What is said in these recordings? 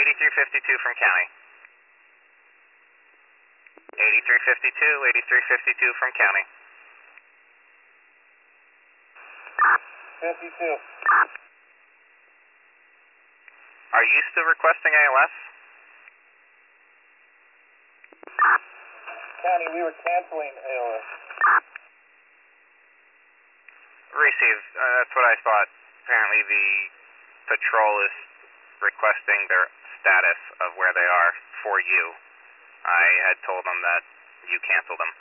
8352 from county. 8352 from county. 52. Are you still requesting ALS? County, we were canceling ALS. Receive. That's what I thought. Apparently the patrol is requesting their status of where they are for you. I had told them that you canceled them.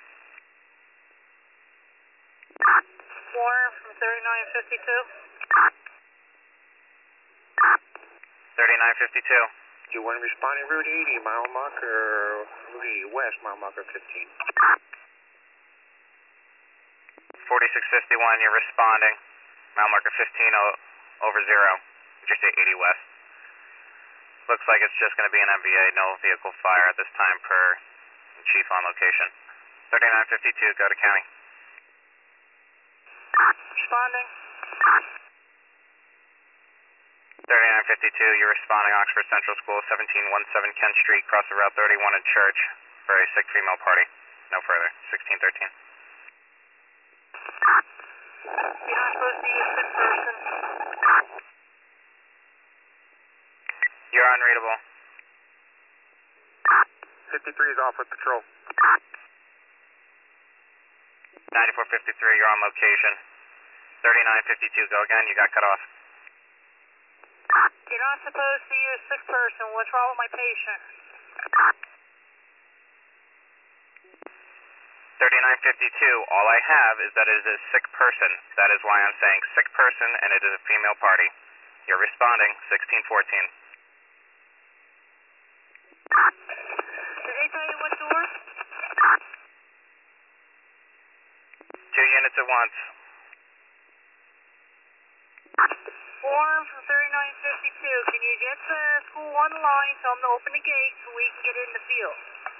Warren from 3952. 3952. You want to respond in Route 80, mile marker, Route 80 West, mile marker 15. 4651, you're responding. Mile marker 15 over 0. Did you say 80 West? Looks like it's just going to be an MVA, no vehicle fire at this time per chief on location. 3952, go to county. Responding. 3952, you're responding Oxford Central School, 1717 Kent Street, cross the Route 31 in Church for a sick female party. No further. 1613. You're not supposed to be a sick person. You're unreadable. 53 is off with patrol. 9453, you're on location. 3952, go again, you got cut off. You're not supposed to be a sick person. What's wrong with my patient? 3952, all I have is that it is a sick person. That is why I'm saying sick person, and it is a female party. You're responding, 1614. Did they tell you what door? 2 units at once. Warren from 3952. Can you get to school on the line, tell them to open the gate so we can get in the field?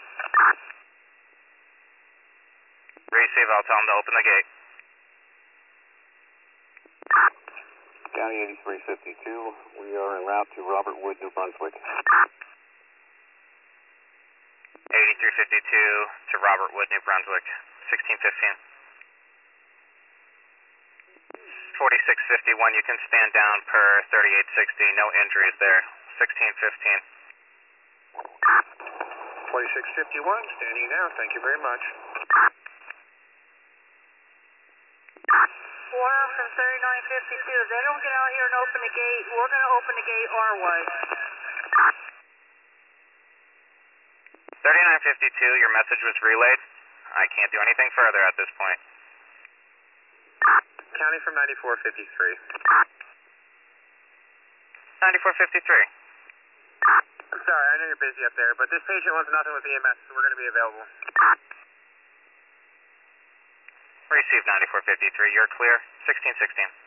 Receive, I'll tell them to open the gate. County 8352, we are en route to Robert Wood, New Brunswick. 8352 to Robert Wood, New Brunswick, 1615. 4651, you can stand down per 3860, no injuries there, 1615. 4651, standing now, thank you very much. Warren from 3952. If they don't get out here and open the gate, we're going to open the gate our way. 3952, your message was relayed. I can't do anything further at this point. County from 9453. 9453. I'm sorry, I know you're busy up there, but this patient wants nothing with EMS, so we're going to be available. Receive 9453, you're clear, 1616.